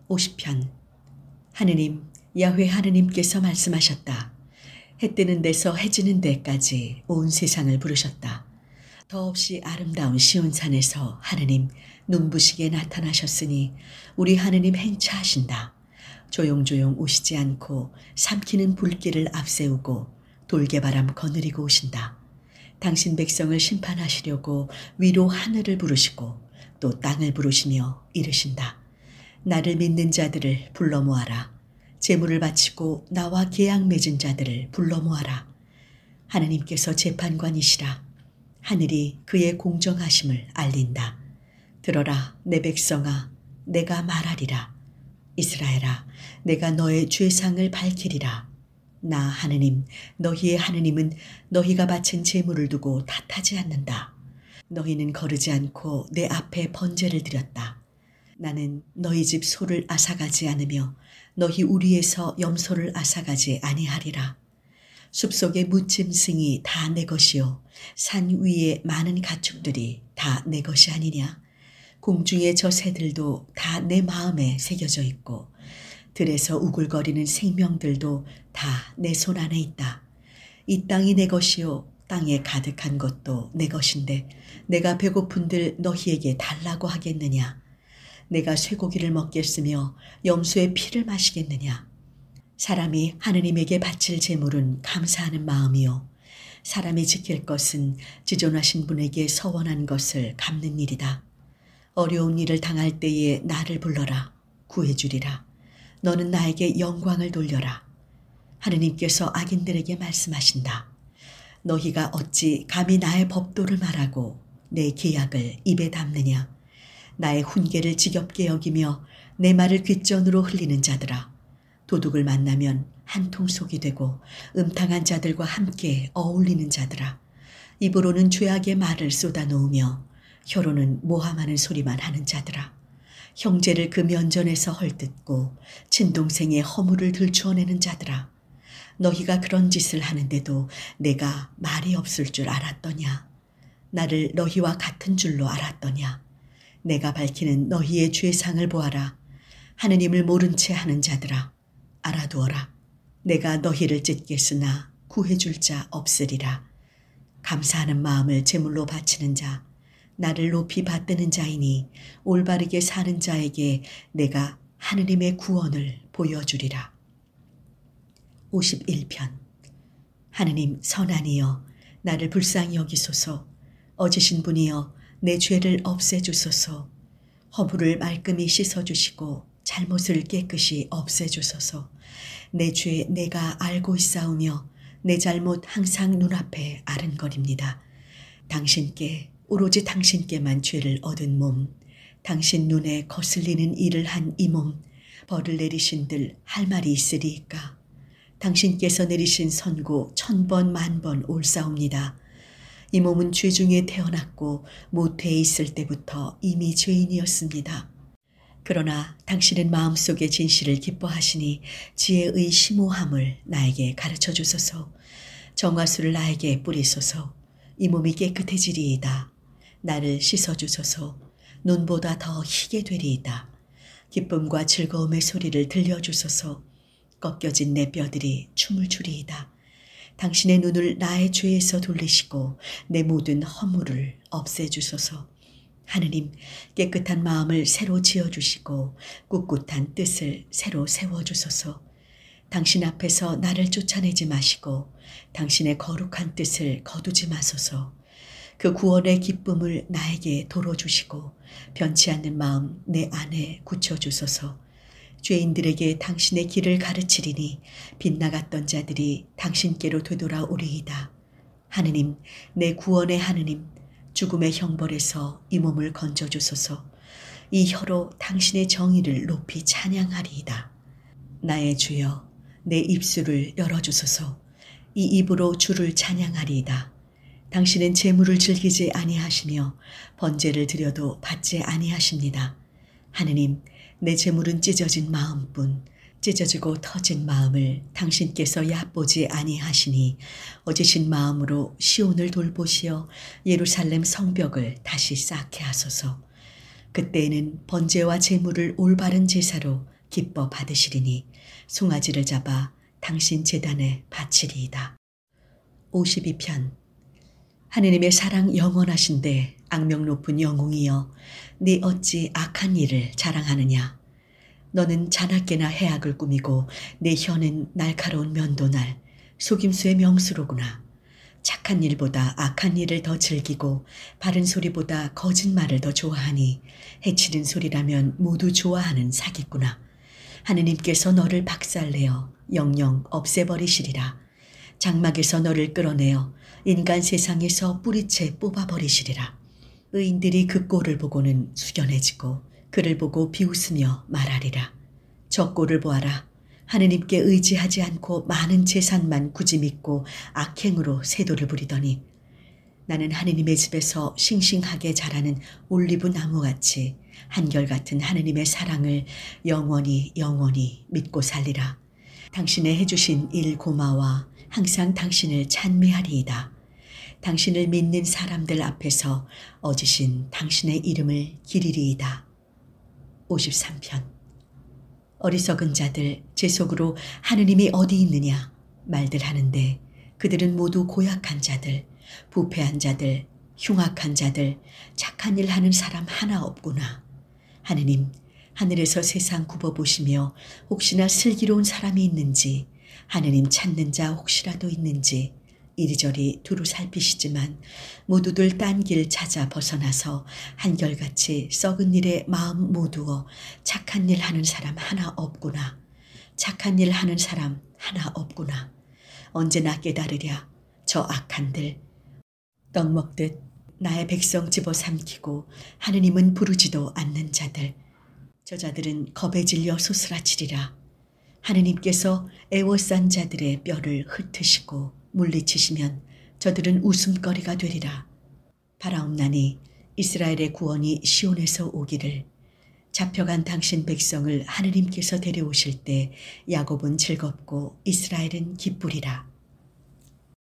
50편. 하느님, 야훼 하느님께서 말씀하셨다. 해 뜨는 데서 해 지는 데까지 온 세상을 부르셨다. 더없이 아름다운 시온산에서 하느님 눈부시게 나타나셨으니 우리 하느님 행차하신다. 조용조용 오시지 않고 삼키는 불길을 앞세우고 돌개바람 거느리고 오신다. 당신 백성을 심판하시려고 위로 하늘을 부르시고 또 땅을 부르시며 이르신다. 나를 믿는 자들을 불러 모아라. 제물을 바치고 나와 계약 맺은 자들을 불러 모아라. 하느님께서 재판관이시라. 하늘이 그의 공정하심을 알린다. 들어라 내 백성아, 내가 말하리라. 이스라엘아, 내가 너의 죄상을 밝히리라. 나 하느님, 너희의 하느님은 너희가 바친 제물을 두고 탓하지 않는다. 너희는 거르지 않고 내 앞에 번제를 드렸다. 나는 너희 집 소를 앗아가지 않으며 너희 우리에서 염소를 앗아가지 아니하리라. 숲속의 무짐승이 다 내 것이요 산 위의 많은 가축들이 다 내 것이 아니냐. 공중의 저 새들도 다 내 마음에 새겨져 있고 들에서 우글거리는 생명들도 다 내 손 안에 있다. 이 땅이 내 것이요 땅에 가득한 것도 내 것인데 내가 배고픈들 너희에게 달라고 하겠느냐. 내가 쇠고기를 먹겠으며 염소의 피를 마시겠느냐. 사람이 하느님에게 바칠 제물은 감사하는 마음이요 사람이 지킬 것은 지존하신 분에게 서원한 것을 갚는 일이다. 어려운 일을 당할 때에 나를 불러라. 구해주리라. 너는 나에게 영광을 돌려라. 하느님께서 악인들에게 말씀하신다. 너희가 어찌 감히 나의 법도를 말하고 내 계약을 입에 담느냐. 나의 훈계를 지겹게 여기며 내 말을 귓전으로 흘리는 자들아. 도둑을 만나면 한통속이 되고 음탕한 자들과 함께 어울리는 자들아. 입으로는 죄악의 말을 쏟아놓으며 혀로는 모함하는 소리만 하는 자들아. 형제를 그 면전에서 헐뜯고 친동생의 허물을 들추어내는 자들아. 너희가 그런 짓을 하는데도 내가 말이 없을 줄 알았더냐. 나를 너희와 같은 줄로 알았더냐. 내가 밝히는 너희의 죄상을 보아라. 하느님을 모른 채 하는 자들아. 알아두어라. 내가 너희를 찢겠으나 구해줄 자 없으리라. 감사하는 마음을 제물로 바치는 자, 나를 높이 받드는 자이니 올바르게 사는 자에게 내가 하느님의 구원을 보여주리라. 51편. 하느님 선하니여 나를 불쌍히 여기소서. 어지신 분이여 내 죄를 없애주소서. 허물을 말끔히 씻어주시고 잘못을 깨끗이 없애주소서. 내 죄 내가 알고 있사오며 내 잘못 항상 눈앞에 아른거립니다. 당신께 오로지 당신께만 죄를 얻은 몸, 당신 눈에 거슬리는 일을 한 이 몸, 벌을 내리신들 할 말이 있으리이까. 당신께서 내리신 선고 1000번 만번 옳사옵니다. 이 몸은 죄 중에 태어났고 모태에 있을 때부터 이미 죄인이었습니다. 그러나 당신은 마음속의 진실을 기뻐하시니 지혜의 심오함을 나에게 가르쳐 주소서. 정화수를 나에게 뿌리소서. 이 몸이 깨끗해지리이다. 나를 씻어주소서. 눈보다 더 희게 되리이다. 기쁨과 즐거움의 소리를 들려주소서. 꺾여진 내 뼈들이 춤을 추리이다. 당신의 눈을 나의 죄에서 돌리시고 내 모든 허물을 없애주소서. 하느님, 깨끗한 마음을 새로 지어주시고 꿋꿋한 뜻을 새로 세워주소서. 당신 앞에서 나를 쫓아내지 마시고 당신의 거룩한 뜻을 거두지 마소서. 그 구원의 기쁨을 나에게 도로주시고 변치 않는 마음 내 안에 굳혀주소서. 죄인들에게 당신의 길을 가르치리니 빗나갔던 자들이 당신께로 되돌아오리이다. 하느님, 내 구원의 하느님, 죽음의 형벌에서 이 몸을 건져주소서. 이 혀로 당신의 정의를 높이 찬양하리이다. 나의 주여, 내 입술을 열어주소서. 이 입으로 주를 찬양하리이다. 당신은 재물을 즐기지 아니하시며 번제를 드려도 받지 아니하십니다. 하느님, 내 재물은 찢어진 마음뿐 찢어지고 터진 마음을 당신께서 얕보지 아니하시니 어지신 마음으로 시온을 돌보시어 예루살렘 성벽을 다시 쌓게 하소서. 그때에는 번제와 제물을 올바른 제사로 기뻐 받으시리니 송아지를 잡아 당신 제단에 바치리이다. 52편. 하느님의 사랑 영원하신데 악명 높은 영웅이여, 네 어찌 악한 일을 자랑하느냐. 너는 자나깨나 해악을 꾸미고 내 혀는 날카로운 면도날 속임수의 명수로구나. 착한 일보다 악한 일을 더 즐기고 바른 소리보다 거짓말을 더 좋아하니 해치는 소리라면 모두 좋아하는 사기꾼아. 하느님께서 너를 박살내어 영영 없애버리시리라. 장막에서 너를 끌어내어 인간 세상에서 뿌리채 뽑아버리시리라. 의인들이 그 꼴을 보고는 숙연해지고 그를 보고 비웃으며 말하리라. 저 꼴을 보아라. 하느님께 의지하지 않고 많은 재산만 굳이 믿고 악행으로 세도를 부리더니 나는 하느님의 집에서 싱싱하게 자라는 올리브 나무같이 한결같은 하느님의 사랑을 영원히 영원히 믿고 살리라. 당신의 해주신 일 고마워 항상 당신을 찬미하리이다. 당신을 믿는 사람들 앞에서 어지신 당신의 이름을 기리리이다. 53편. 어리석은 자들 제 속으로 하느님이 어디 있느냐 말들 하는데 그들은 모두 고약한 자들, 부패한 자들, 흉악한 자들, 착한 일 하는 사람 하나 없구나. 하느님, 하늘에서 세상 굽어보시며 혹시나 슬기로운 사람이 있는지, 하느님 찾는 자 혹시라도 있는지 이리저리 두루 살피시지만 모두들 딴 길 찾아 벗어나서 한결같이 썩은 일에 마음 모두어 착한 일 하는 사람 하나 없구나. 착한 일 하는 사람 하나 없구나. 언제나 깨달으랴. 저 악한들 떡 먹듯 나의 백성 집어삼키고 하느님은 부르지도 않는 자들. 저 자들은 겁에 질려 소스라치리라. 하느님께서 애워싼 자들의 뼈를 흩으시고 물리치시면 저들은 웃음거리가 되리라. 바라옵나니 이스라엘의 구원이 시온에서 오기를. 잡혀간 당신 백성을 하느님께서 데려오실 때 야곱은 즐겁고 이스라엘은 기쁘리라.